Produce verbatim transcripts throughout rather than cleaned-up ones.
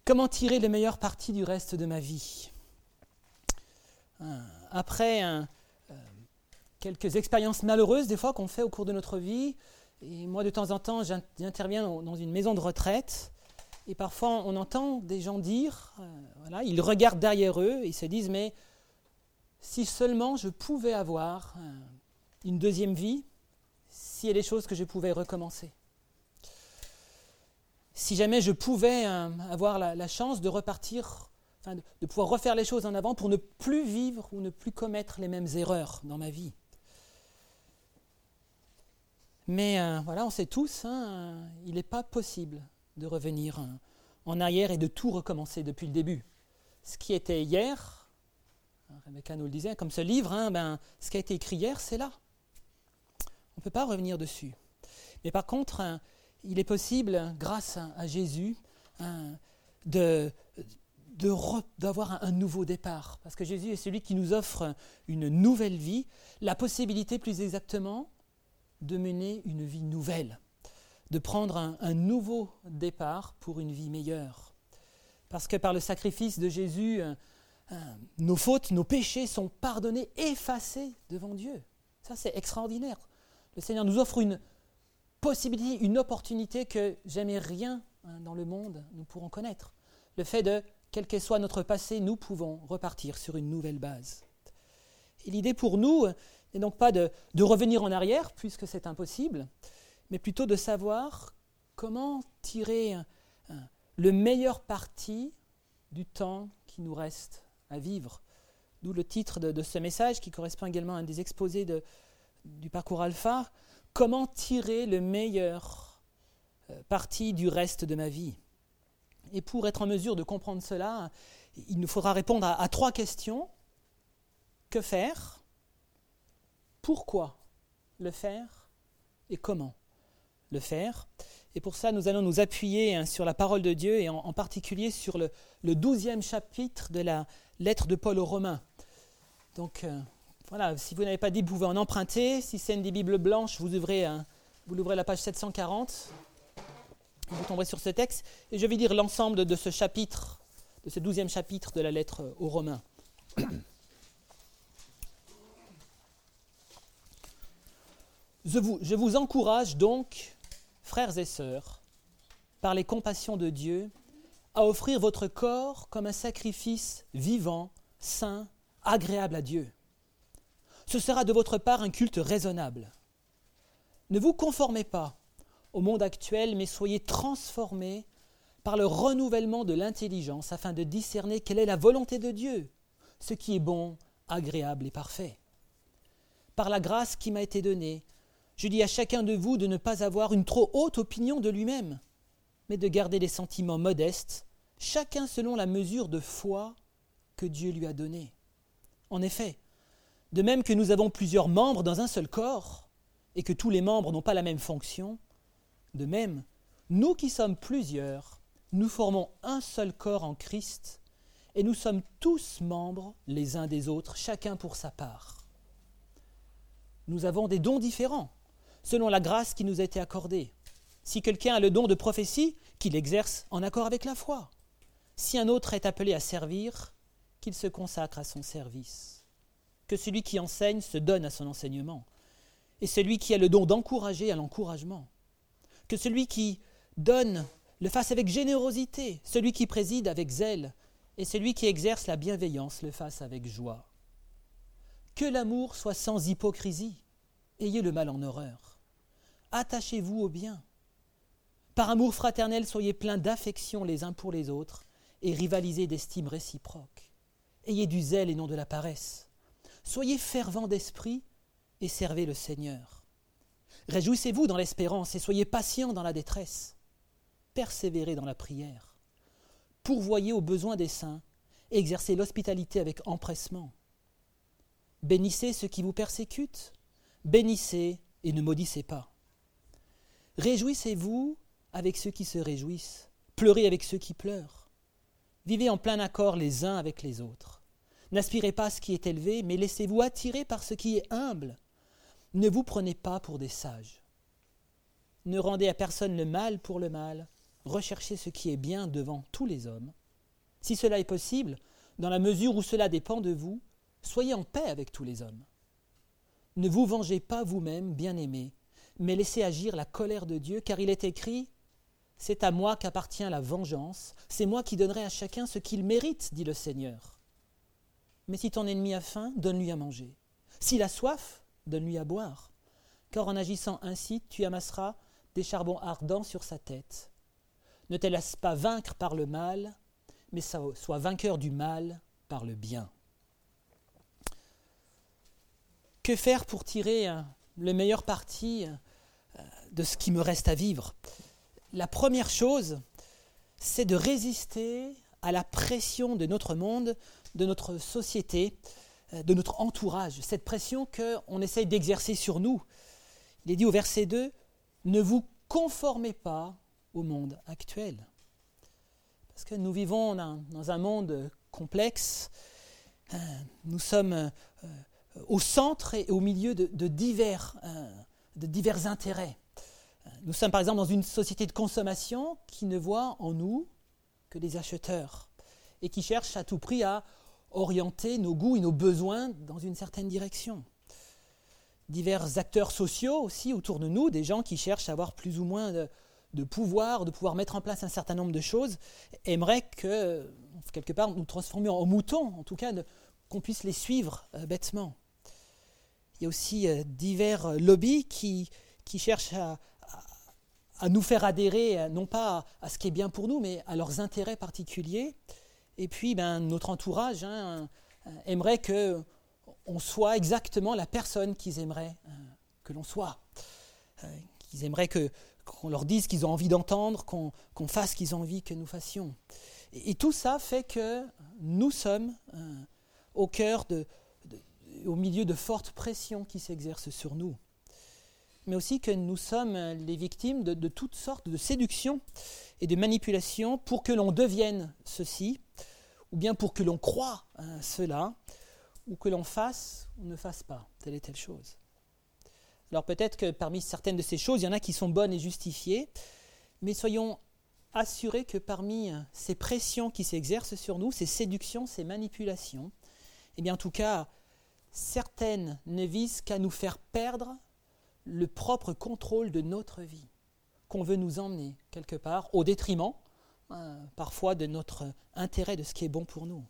Comment tirer le meilleur parti du reste de ma vie ? Après un, euh, quelques expériences malheureuses, des fois, qu'on fait au cours de notre vie, et moi, de temps en temps, j'interviens dans une maison de retraite, et parfois, on entend des gens dire, euh, voilà, ils regardent derrière eux, et ils se disent, mais si seulement je pouvais avoir euh, une deuxième vie, s'il y a des choses que je pouvais recommencer. Si jamais je pouvais euh, avoir la, la chance de repartir, enfin de, de pouvoir refaire les choses en avant pour ne plus vivre ou ne plus commettre les mêmes erreurs dans ma vie. Mais euh, voilà, on sait tous, hein, euh, il n'est pas possible de revenir euh, en arrière et de tout recommencer depuis le début. Ce qui était hier, Rebecca nous le disait, comme ce livre, hein, ben, ce qui a été écrit hier, c'est là. On ne peut pas revenir dessus. Mais par contre, hein, il est possible, grâce à Jésus, hein, de, de re, d'avoir un, un nouveau départ. Parce que Jésus est celui qui nous offre une nouvelle vie, la possibilité plus exactement de mener une vie nouvelle, de prendre un, un nouveau départ pour une vie meilleure. Parce que par le sacrifice de Jésus, hein, hein, nos fautes, nos péchés sont pardonnés, effacés devant Dieu. Ça, c'est extraordinaire. Le Seigneur nous offre une possibilité, une opportunité que jamais rien hein, dans le monde nous pourrons connaître. Le fait de, quel que soit notre passé, nous pouvons repartir sur une nouvelle base. Et l'idée pour nous n'est donc pas de, de revenir en arrière, puisque c'est impossible, mais plutôt de savoir comment tirer hein, le meilleur parti du temps qui nous reste à vivre. D'où le titre de, de ce message, qui correspond également à un des exposés de, du parcours Alpha. Comment tirer le meilleur parti du reste de ma vie ? Et pour être en mesure de comprendre cela, il nous faudra répondre à, à trois questions. Que faire ? Pourquoi le faire ? Et comment le faire ? Et pour ça, nous allons nous appuyer hein, sur la parole de Dieu et en, en particulier sur le, le douzième chapitre de la lettre de Paul aux Romains. Donc, euh, voilà, si vous n'avez pas dit, vous pouvez en emprunter. Si c'est une des Bibles blanches, vous ouvrez, hein, vous ouvrez la page sept cent quarante. Vous tomberez sur ce texte. Et je vais lire l'ensemble de, de ce chapitre, de ce douzième chapitre de la lettre aux Romains. Je vous, je vous encourage donc, frères et sœurs, par les compassions de Dieu, à offrir votre corps comme un sacrifice vivant, saint, agréable à Dieu. Ce sera de votre part un culte raisonnable. Ne vous conformez pas au monde actuel, mais soyez transformés par le renouvellement de l'intelligence afin de discerner quelle est la volonté de Dieu, ce qui est bon, agréable et parfait. Par la grâce qui m'a été donnée, je dis à chacun de vous de ne pas avoir une trop haute opinion de lui-même, mais de garder des sentiments modestes, chacun selon la mesure de foi que Dieu lui a donnée. En effet, de même que nous avons plusieurs membres dans un seul corps, et que tous les membres n'ont pas la même fonction, de même, nous qui sommes plusieurs, nous formons un seul corps en Christ, et nous sommes tous membres les uns des autres, chacun pour sa part. Nous avons des dons différents, selon la grâce qui nous a été accordée. Si quelqu'un a le don de prophétie, qu'il exerce en accord avec la foi. Si un autre est appelé à servir, qu'il se consacre à son service. Que celui qui enseigne se donne à son enseignement, et celui qui a le don d'encourager à l'encouragement. Que celui qui donne le fasse avec générosité, celui qui préside avec zèle, et celui qui exerce la bienveillance le fasse avec joie. Que l'amour soit sans hypocrisie, ayez le mal en horreur. Attachez-vous au bien. Par amour fraternel, soyez pleins d'affection les uns pour les autres, et rivalisez d'estime réciproque. Ayez du zèle et non de la paresse. Soyez fervents d'esprit et servez le Seigneur. Réjouissez-vous dans l'espérance et soyez patients dans la détresse. Persévérez dans la prière. Pourvoyez aux besoins des saints et exercez l'hospitalité avec empressement. Bénissez ceux qui vous persécutent. Bénissez et ne maudissez pas. Réjouissez-vous avec ceux qui se réjouissent. Pleurez avec ceux qui pleurent. Vivez en plein accord les uns avec les autres. N'aspirez pas à ce qui est élevé, mais laissez-vous attirer par ce qui est humble. Ne vous prenez pas pour des sages. Ne rendez à personne le mal pour le mal, recherchez ce qui est bien devant tous les hommes. Si cela est possible, dans la mesure où cela dépend de vous, soyez en paix avec tous les hommes. Ne vous vengez pas vous-même, bien-aimés, mais laissez agir la colère de Dieu, car il est écrit « C'est à moi qu'appartient la vengeance, c'est moi qui donnerai à chacun ce qu'il mérite, dit le Seigneur. Mais si ton ennemi a faim, donne-lui à manger. S'il a soif, donne-lui à boire. Car en agissant ainsi, tu amasseras des charbons ardents sur sa tête. Ne te laisse pas vaincre par le mal, mais sois vainqueur du mal par le bien. » Que faire pour tirer le meilleur parti de ce qui me reste à vivre ? La première chose, c'est de résister à la pression de notre monde, de notre société, de notre entourage, cette pression qu'on essaye d'exercer sur nous. Il est dit au verset deux, « Ne vous conformez pas au monde actuel. » Parce que nous vivons dans un monde complexe, nous sommes au centre et au milieu de, de, divers, de divers intérêts. Nous sommes par exemple dans une société de consommation qui ne voit en nous que des acheteurs et qui cherche à tout prix à orienter nos goûts et nos besoins dans une certaine direction. Divers acteurs sociaux aussi autour de nous, des gens qui cherchent à avoir plus ou moins de, de pouvoir, de pouvoir mettre en place un certain nombre de choses, aimeraient que, quelque part, nous transformions en moutons, en tout cas, de, qu'on puisse les suivre euh, bêtement. Il y a aussi euh, divers lobbies qui, qui cherchent à, à, à nous faire adhérer, non pas à, à ce qui est bien pour nous, mais à leurs intérêts particuliers. Et puis, ben, notre entourage hein, aimerait qu'on soit exactement la personne qu'ils aimeraient euh, que l'on soit. Euh, qu'ils aimeraient que, qu'on leur dise ce qu'ils ont envie d'entendre, qu'on, qu'on fasse ce qu'ils ont envie que nous fassions. Et, et tout ça fait que nous sommes euh, au cœur de, de, au milieu de fortes pressions qui s'exercent sur nous. Mais aussi que nous sommes les victimes de, de toutes sortes de séductions et de manipulations pour que l'on devienne ceci, ou bien pour que l'on croie hein, cela, ou que l'on fasse ou ne fasse pas telle et telle chose. Alors peut-être que parmi certaines de ces choses, il y en a qui sont bonnes et justifiées, mais soyons assurés que parmi ces pressions qui s'exercent sur nous, ces séductions, ces manipulations, eh bien en tout cas, certaines ne visent qu'à nous faire perdre le propre contrôle de notre vie, qu'on veut nous emmener quelque part au détriment euh, parfois de notre intérêt, de ce qui est bon pour nous.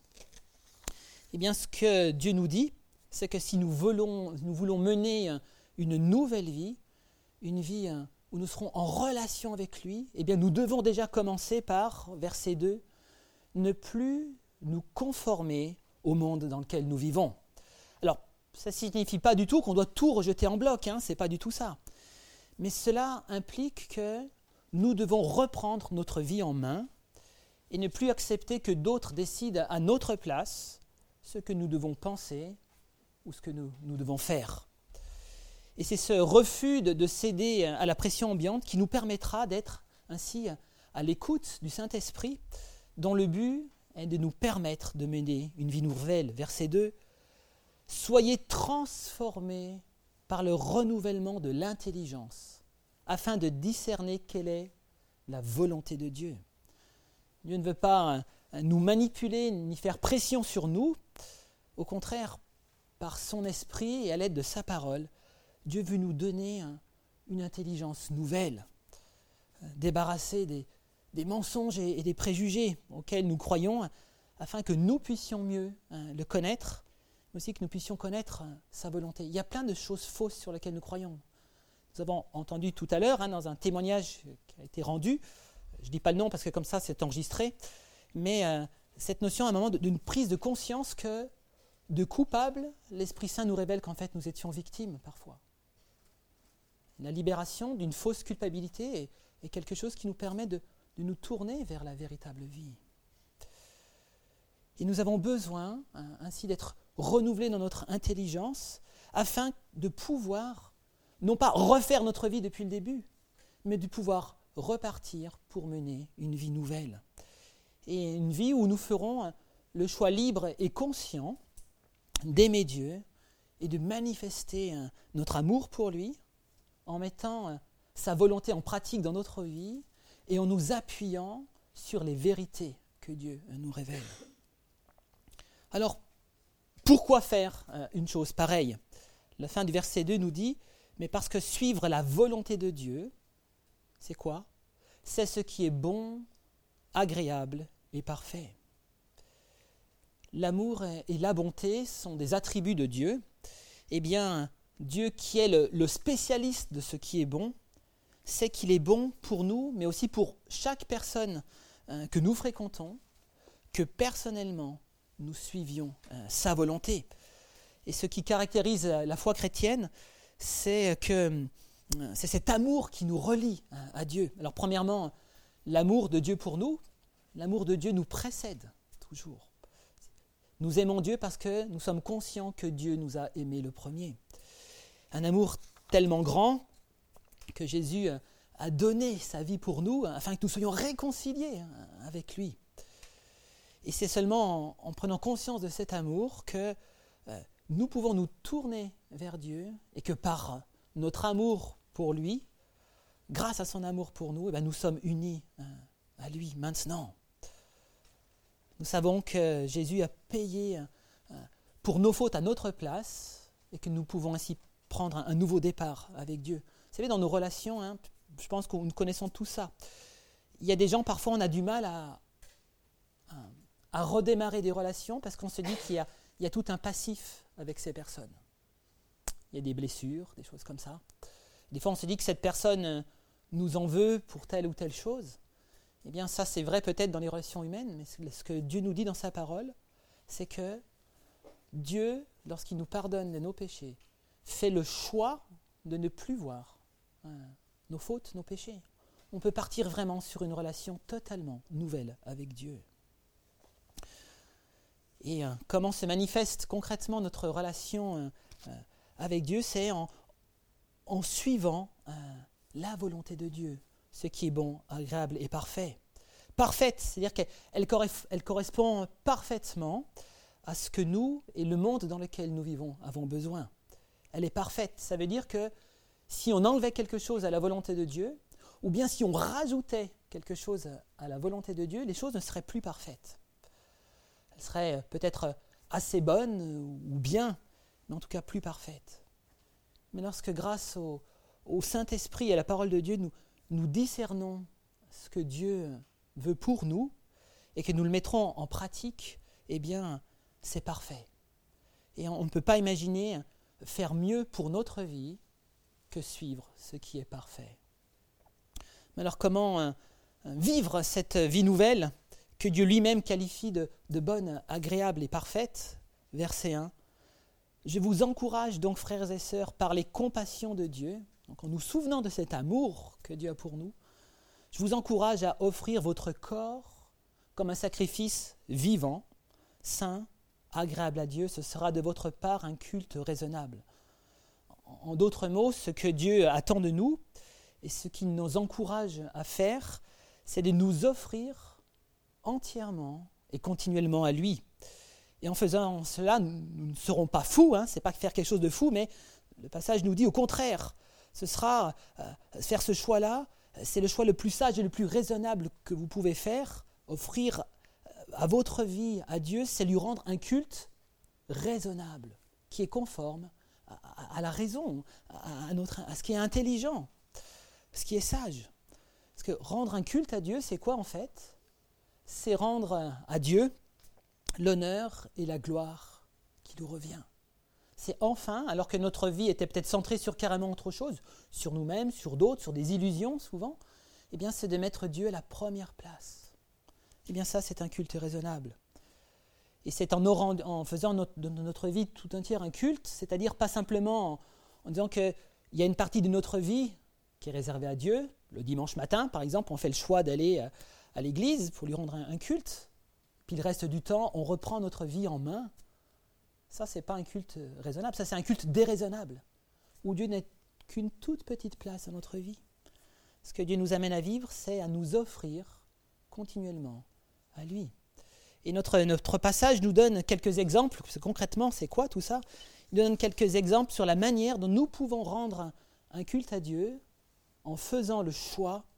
Eh bien, ce que Dieu nous dit, c'est que si nous voulons, nous voulons mener une nouvelle vie, une vie où nous serons en relation avec lui, eh bien, nous devons déjà commencer par, verset deux, ne plus nous conformer au monde dans lequel nous vivons. Alors, ça ne signifie pas du tout qu'on doit tout rejeter en bloc, hein, ce n'est pas du tout ça. Mais cela implique que nous devons reprendre notre vie en main et ne plus accepter que d'autres décident à notre place ce que nous devons penser ou ce que nous, nous devons faire. Et c'est ce refus de, de céder à la pression ambiante qui nous permettra d'être ainsi à l'écoute du Saint-Esprit, dont le but est de nous permettre de mener une vie nouvelle. Verset deux, « Soyez transformés par le renouvellement de l'intelligence, afin de discerner quelle est la volonté de Dieu. » Dieu ne veut pas nous manipuler ni faire pression sur nous. Au contraire, par son esprit et à l'aide de sa parole, Dieu veut nous donner une intelligence nouvelle, débarrasser des, des mensonges et, et des préjugés auxquels nous croyons, afin que nous puissions mieux hein, le connaître, mais aussi que nous puissions connaître hein, sa volonté. Il y a plein de choses fausses sur lesquelles nous croyons. Nous avons entendu tout à l'heure, hein, dans un témoignage qui a été rendu, je ne dis pas le nom parce que comme ça c'est enregistré, mais euh, cette notion à un moment d'une prise de conscience que de coupable, l'Esprit Saint nous révèle qu'en fait nous étions victimes parfois. La libération d'une fausse culpabilité est, est quelque chose qui nous permet de, de nous tourner vers la véritable vie. Et nous avons besoin hein, ainsi d'être renouvelés dans notre intelligence afin de pouvoir non pas refaire notre vie depuis le début, mais de pouvoir repartir pour mener une vie nouvelle. Et une vie où nous ferons le choix libre et conscient d'aimer Dieu et de manifester notre amour pour lui en mettant sa volonté en pratique dans notre vie, et en nous appuyant sur les vérités que Dieu nous révèle. Alors, pourquoi faire une chose pareille ? La fin du verset deux nous dit « Mais parce que suivre la volonté de Dieu, c'est quoi ? C'est ce qui est bon, agréable et parfait. » L'amour et la bonté sont des attributs de Dieu. Eh bien, Dieu qui est le, le spécialiste de ce qui est bon, sait qu'il est bon pour nous, mais aussi pour chaque personne euh, que nous fréquentons, que personnellement nous suivions euh, sa volonté. Et ce qui caractérise la foi chrétienne, c'est que euh, c'est cet amour qui nous relie euh, à Dieu. Alors premièrement, l'amour de Dieu pour nous, l'amour de Dieu nous précède toujours. Nous aimons Dieu parce que nous sommes conscients que Dieu nous a aimés le premier. Un amour tellement grand que Jésus a donné sa vie pour nous afin que nous soyons réconciliés avec lui. Et c'est seulement en, en prenant conscience de cet amour que euh, nous pouvons nous tourner vers Dieu et que par notre amour pour lui, grâce à son amour pour nous, eh bien, nous sommes unis euh, à lui maintenant. Nous savons que Jésus a payé pour nos fautes à notre place et que nous pouvons ainsi prendre un nouveau départ avec Dieu. Vous savez, dans nos relations, hein, je pense que nous connaissons tout ça. Il y a des gens, parfois, on a du mal à, à, à redémarrer des relations parce qu'on se dit qu'il y a, il y a tout un passif avec ces personnes. Il y a des blessures, des choses comme ça. Des fois, on se dit que cette personne nous en veut pour telle ou telle chose. Eh bien, ça, c'est vrai peut-être dans les relations humaines, mais ce que Dieu nous dit dans sa parole, c'est que Dieu, lorsqu'il nous pardonne de nos péchés, fait le choix de ne plus voir hein, nos fautes, nos péchés. On peut partir vraiment sur une relation totalement nouvelle avec Dieu. Et euh, comment se manifeste concrètement notre relation euh, euh, avec Dieu ? C'est en, en suivant euh, la volonté de Dieu. Ce qui est bon, agréable et parfait. Parfaite, c'est-à-dire qu'elle elle, elle correspond parfaitement à ce que nous et le monde dans lequel nous vivons avons besoin. Elle est parfaite, ça veut dire que si on enlevait quelque chose à la volonté de Dieu, ou bien si on rajoutait quelque chose à la volonté de Dieu, les choses ne seraient plus parfaites. Elles seraient peut-être assez bonnes ou bien, mais en tout cas plus parfaites. Mais lorsque grâce au, au Saint-Esprit et à la parole de Dieu, nous nous discernons ce que Dieu veut pour nous et que nous le mettrons en pratique, eh bien, c'est parfait. Et on ne peut pas imaginer faire mieux pour notre vie que suivre ce qui est parfait. Mais alors, comment euh, vivre cette vie nouvelle que Dieu lui-même qualifie de, de bonne, agréable et parfaite ? Verset un. « Je vous encourage donc, frères et sœurs, par les compassions de Dieu, donc en nous souvenant de cet amour que Dieu a pour nous, je vous encourage à offrir votre corps comme un sacrifice vivant, saint, agréable à Dieu. Ce sera de votre part un culte raisonnable. » En d'autres mots, ce que Dieu attend de nous et ce qu'il nous encourage à faire, c'est de nous offrir entièrement et continuellement à lui. Et en faisant cela, nous ne serons pas fous, hein, ce n'est pas faire quelque chose de fou, mais le passage nous dit au contraire, ce sera euh, faire ce choix-là, c'est le choix le plus sage et le plus raisonnable que vous pouvez faire. Offrir à votre vie, à Dieu, c'est lui rendre un culte raisonnable, qui est conforme à, à, à la raison, à, à, notre, à ce qui est intelligent, ce qui est sage. Parce que rendre un culte à Dieu, c'est quoi en fait ? C'est rendre à Dieu l'honneur et la gloire qui nous revient. C'est enfin, alors que notre vie était peut-être centrée sur carrément autre chose, sur nous-mêmes, sur d'autres, sur des illusions souvent, eh bien c'est de mettre Dieu à la première place. Eh bien ça, c'est un culte raisonnable. Et c'est en, orant, en faisant notre, de notre vie tout entière un culte, c'est-à-dire pas simplement en, en disant qu'il y a une partie de notre vie qui est réservée à Dieu. Le dimanche matin, par exemple, on fait le choix d'aller à, à l'église pour lui rendre un, un culte. Puis le reste du temps, on reprend notre vie en main. Ça, ce n'est pas un culte raisonnable, ça c'est un culte déraisonnable, où Dieu n'est qu'une toute petite place dans notre vie. Ce que Dieu nous amène à vivre, c'est à nous offrir continuellement à lui. Et notre, notre passage nous donne quelques exemples, concrètement c'est quoi tout ça ? Il nous donne quelques exemples sur la manière dont nous pouvons rendre un, un culte à Dieu en faisant le choix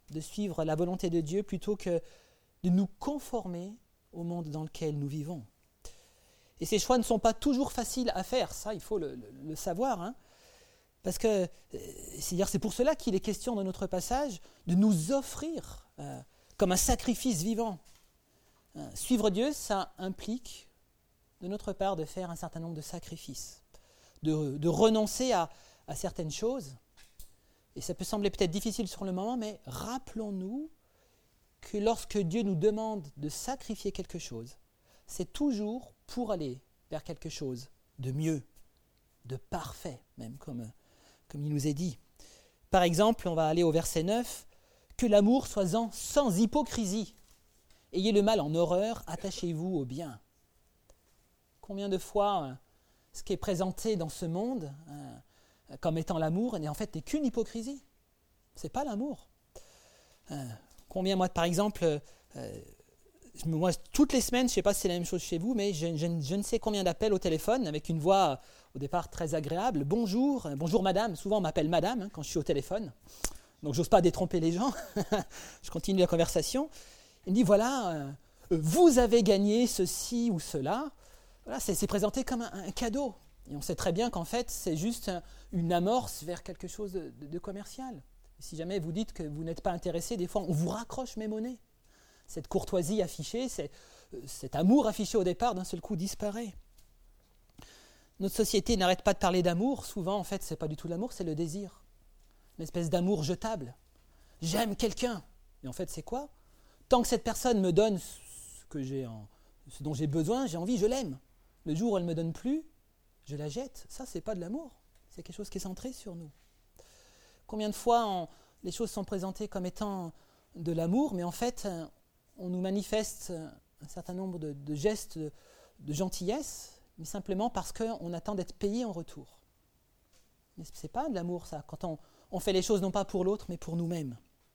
de suivre la volonté de Dieu plutôt que de nous conformer au monde dans lequel nous vivons. Et ces choix ne sont pas toujours faciles à faire, ça il faut le, le, le savoir, hein, parce que c'est-à-dire, c'est pour cela qu'il est question dans notre passage de nous offrir euh, comme un sacrifice vivant. Euh, suivre Dieu, ça implique de notre part de faire un certain nombre de sacrifices, de, de renoncer à, à certaines choses. Et ça peut sembler peut-être difficile sur le moment, mais rappelons-nous que lorsque Dieu nous demande de sacrifier quelque chose, c'est toujours pour aller vers quelque chose de mieux, de parfait, même comme, comme il nous est dit. Par exemple, on va aller au verset neuf, « Que l'amour soit en, sans hypocrisie. Ayez le mal en horreur, attachez-vous au bien. » Combien de fois ce qui est présenté dans ce monde euh, comme étant l'amour, en fait, n'est qu'une hypocrisie. Ce n'est pas l'amour. Euh, combien, moi, par exemple, euh, moi, toutes les semaines, je ne sais pas si c'est la même chose chez vous, mais je, je, je ne sais combien d'appels au téléphone avec une voix au départ très agréable. Bonjour, euh, bonjour madame. Souvent, on m'appelle madame hein, quand je suis au téléphone. Donc, je n'ose pas détromper les gens. Je continue la conversation. Il me dit, voilà, euh, vous avez gagné ceci ou cela. Voilà, c'est, c'est présenté comme un, un cadeau. Et on sait très bien qu'en fait, c'est juste un, une amorce vers quelque chose de, de, de commercial. Et si jamais vous dites que vous n'êtes pas intéressé, des fois, on vous raccroche même au nez. Cette courtoisie affichée, c'est, euh, cet amour affiché au départ, d'un seul coup, disparaît. Notre société n'arrête pas de parler d'amour. Souvent, en fait, ce n'est pas du tout l'amour, c'est le désir. Une espèce d'amour jetable. J'aime quelqu'un. Et en fait, c'est quoi ? Tant que cette personne me donne ce, que j'ai en, ce dont j'ai besoin, j'ai envie, je l'aime. Le jour où elle ne me donne plus, je la jette. Ça, ce n'est pas de l'amour. C'est quelque chose qui est centré sur nous. Combien de fois on, les choses sont présentées comme étant de l'amour, mais en fait, on nous manifeste un certain nombre de, de gestes de, de gentillesse, mais simplement parce qu'on attend d'être payé en retour. Mais ce n'est pas de l'amour, ça, quand on, on fait les choses non pas pour l'autre, mais pour nous-mêmes.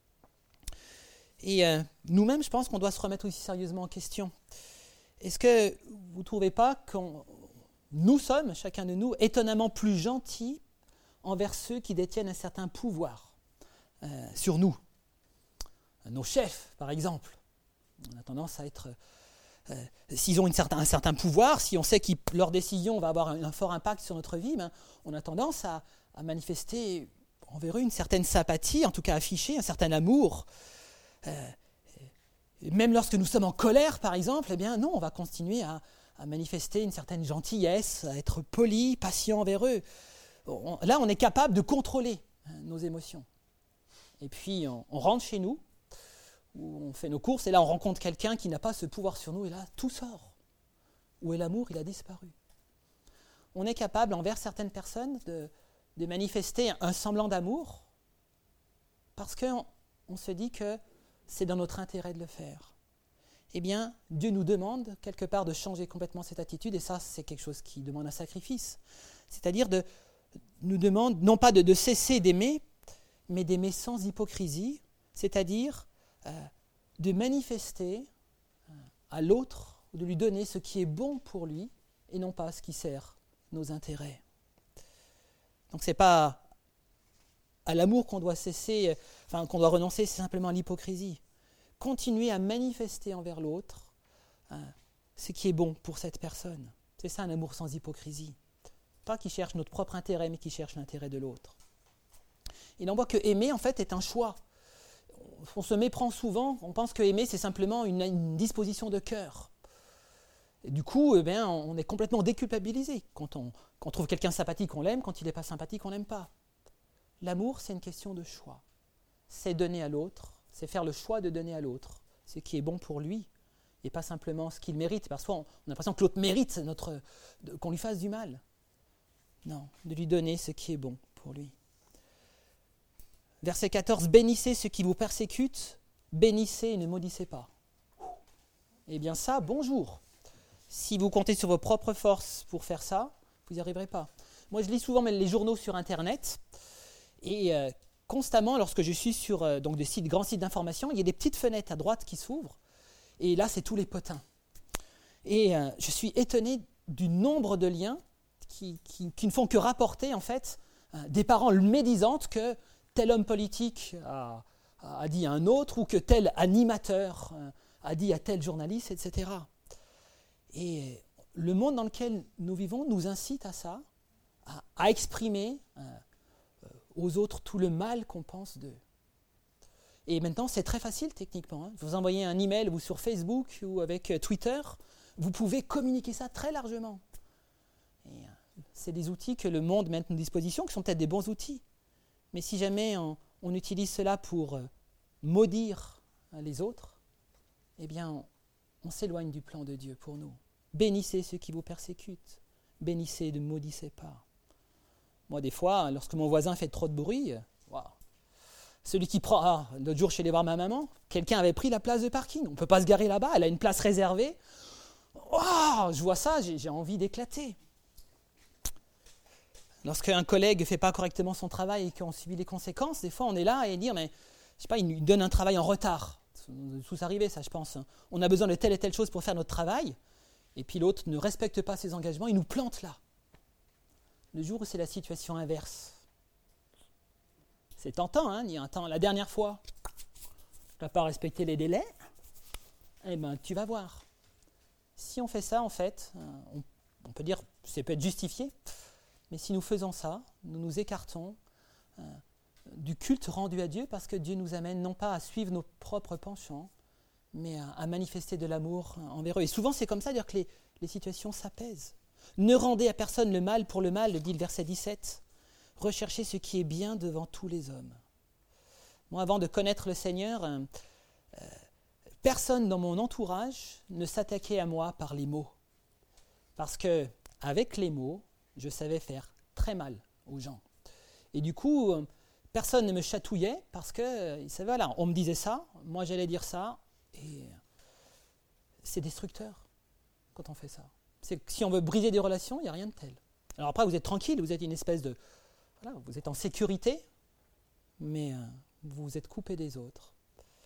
Et euh, nous-mêmes, je pense qu'on doit se remettre aussi sérieusement en question. Est-ce que vous ne trouvez pas que nous sommes, chacun de nous, étonnamment plus gentils envers ceux qui détiennent un certain pouvoir euh, sur nous ? Nos chefs, par exemple. On a tendance à être... Euh, s'ils ont une certain, un certain pouvoir, si on sait que leur décision va avoir un, un fort impact sur notre vie, ben, on a tendance à, à manifester envers eux une certaine sympathie, en tout cas afficher un certain amour. Euh, même lorsque nous sommes en colère, par exemple, eh bien non, on va continuer à, à manifester une certaine gentillesse, à être poli, patient envers eux. On, là, on est capable de contrôler hein, nos émotions. Et puis, on, on rentre chez nous, où on fait nos courses, et là, on rencontre quelqu'un qui n'a pas ce pouvoir sur nous, et là, tout sort. Où est l'amour ? Il a disparu. On est capable, envers certaines personnes, de, de manifester un semblant d'amour, parce qu'on on se dit que c'est dans notre intérêt de le faire. Eh bien, Dieu nous demande quelque part de changer complètement cette attitude, et ça, c'est quelque chose qui demande un sacrifice. C'est-à-dire, de, nous demande non pas de, de cesser d'aimer, mais d'aimer sans hypocrisie, c'est-à-dire euh, de manifester euh, à l'autre, ou de lui donner ce qui est bon pour lui, et non pas ce qui sert nos intérêts. Donc, ce n'est pas à l'amour qu'on doit cesser, enfin qu'on doit renoncer, c'est simplement à l'hypocrisie. Continuer à manifester envers l'autre hein, ce qui est bon pour cette personne. C'est ça un amour sans hypocrisie. Pas qui cherche notre propre intérêt, mais qui cherche l'intérêt de l'autre. Et on voit que aimer, en fait, est un choix. On se méprend souvent, on pense que aimer, c'est simplement une, une disposition de cœur. Et du coup, eh bien, on est complètement déculpabilisé. Quand on, quand on trouve quelqu'un sympathique, on l'aime. Quand il n'est pas sympathique, on n'aime pas. L'amour, c'est une question de choix. C'est donner à l'autre, c'est faire le choix de donner à l'autre ce qui est bon pour lui, et pas simplement ce qu'il mérite. Parfois, on a l'impression que l'autre mérite notre, de, qu'on lui fasse du mal. Non, de lui donner ce qui est bon pour lui. Verset quatorze, « Bénissez ceux qui vous persécutent, bénissez et ne maudissez pas. » Eh bien ça, bonjour. Si vous comptez sur vos propres forces pour faire ça, vous n'y arriverez pas. Moi, je lis souvent les journaux sur Internet, et euh, constamment, lorsque je suis sur euh, donc des sites, grands sites d'information, il y a des petites fenêtres à droite qui s'ouvrent, et là, c'est tous les potins. Et euh, je suis étonné du nombre de liens qui, qui, qui ne font que rapporter, en fait, euh, des parents médisantes que tel homme politique a, a dit à un autre, ou que tel animateur a dit à tel journaliste, et cetera. Et le monde dans lequel nous vivons nous incite à ça, à, à exprimer euh, aux autres tout le mal qu'on pense d'eux. Et maintenant, c'est très facile techniquement. Hein. Vous envoyez un email ou sur Facebook ou avec euh, Twitter, vous pouvez communiquer ça très largement. Et, euh, c'est des outils que le monde met à notre disposition, qui sont peut-être des bons outils. Mais si jamais on, on utilise cela pour euh, maudire euh, les autres, eh bien, on, on s'éloigne du plan de Dieu pour nous. Bénissez ceux qui vous persécutent. Bénissez et ne maudissez pas. Moi, des fois, lorsque mon voisin fait trop de bruit, euh, waouh. Celui qui prend... Ah, l'autre jour, je suis allé voir ma maman, quelqu'un avait pris la place de parking. On ne peut pas se garer là-bas, elle a une place réservée. Oh, je vois ça, j'ai, j'ai envie d'éclater. Lorsqu'un collègue ne fait pas correctement son travail et qu'on subit les conséquences, des fois, on est là et dire, mais, je sais pas, il nous donne un travail en retard. C'est tous arrivé, ça, je pense. On a besoin de telle et telle chose pour faire notre travail, et puis l'autre ne respecte pas ses engagements, il nous plante là. Le jour où c'est la situation inverse, c'est tentant, hein, dire, attends, la dernière fois, tu n'as pas respecté les délais, eh bien, tu vas voir. Si on fait ça, en fait, on, on peut dire, ça peut être justifié, mais si nous faisons ça, nous nous écartons euh, du culte rendu à Dieu, parce que Dieu nous amène non pas à suivre nos propres penchants, mais à, à manifester de l'amour envers eux. Et souvent, c'est comme ça, dire que les, les situations s'apaisent. Ne rendez à personne le mal pour le mal, le dit le verset dix-sept. Recherchez ce qui est bien devant tous les hommes. Moi, avant de connaître le Seigneur, euh, euh, personne dans mon entourage ne s'attaquait à moi par les mots. Parce que, avec les mots, je savais faire très mal aux gens. Et du coup, euh, personne ne me chatouillait parce que, euh, savait, voilà, on me disait ça, moi j'allais dire ça, et c'est destructeur quand on fait ça. C'est que si on veut briser des relations, il n'y a rien de tel. Alors après, vous êtes tranquille, vous êtes une espèce de... Voilà, vous êtes en sécurité, mais euh, vous vous êtes coupé des autres.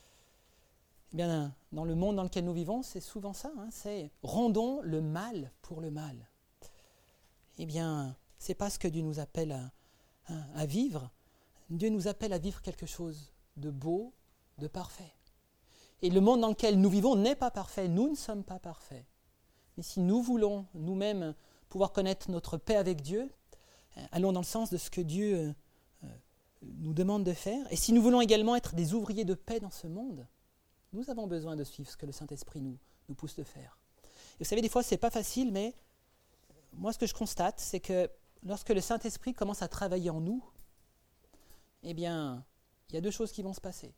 Eh bien, dans le monde dans lequel nous vivons, c'est souvent ça, hein, c'est rendons le mal pour le mal. Eh bien, c'est pas ce que Dieu nous appelle à, à, à vivre. Dieu nous appelle à vivre quelque chose de beau, de parfait. Et le monde dans lequel nous vivons n'est pas parfait, nous ne sommes pas parfaits. Mais si nous voulons nous-mêmes pouvoir connaître notre paix avec Dieu, allons dans le sens de ce que Dieu euh, nous demande de faire. Et si nous voulons également être des ouvriers de paix dans ce monde, nous avons besoin de suivre ce que le Saint-Esprit nous, nous pousse de faire. Et vous savez, des fois, ce n'est pas facile, mais moi, ce que je constate, c'est que lorsque le Saint-Esprit commence à travailler en nous, eh bien, il y a deux choses qui vont se passer.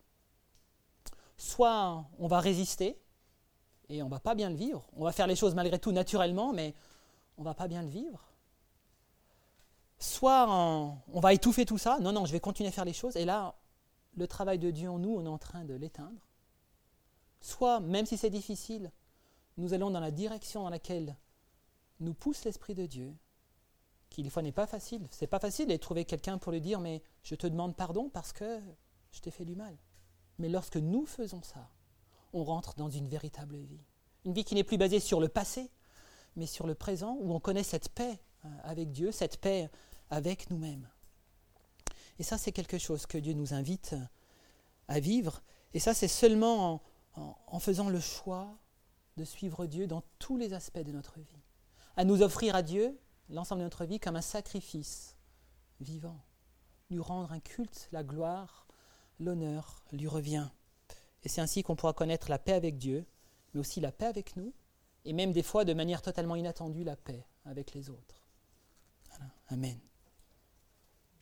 Soit on va résister, et on ne va pas bien le vivre. On va faire les choses malgré tout naturellement, mais on ne va pas bien le vivre. Soit on, on va étouffer tout ça, non, non, je vais continuer à faire les choses, et là, le travail de Dieu en nous, on est en train de l'éteindre. Soit, même si c'est difficile, nous allons dans la direction dans laquelle nous pousse l'Esprit de Dieu, qui des fois n'est pas facile. C'est pas facile de trouver quelqu'un pour lui dire, mais je te demande pardon parce que je t'ai fait du mal. Mais lorsque nous faisons ça, on rentre dans une véritable vie. Une vie qui n'est plus basée sur le passé, mais sur le présent, où on connaît cette paix avec Dieu, cette paix avec nous-mêmes. Et ça, c'est quelque chose que Dieu nous invite à vivre. Et ça, c'est seulement en, en, en faisant le choix de suivre Dieu dans tous les aspects de notre vie. À nous offrir à Dieu l'ensemble de notre vie comme un sacrifice vivant. Lui rendre un culte, la gloire, l'honneur lui revient. Et c'est ainsi qu'on pourra connaître la paix avec Dieu, mais aussi la paix avec nous, et même des fois de manière totalement inattendue, la paix avec les autres. Voilà. Amen.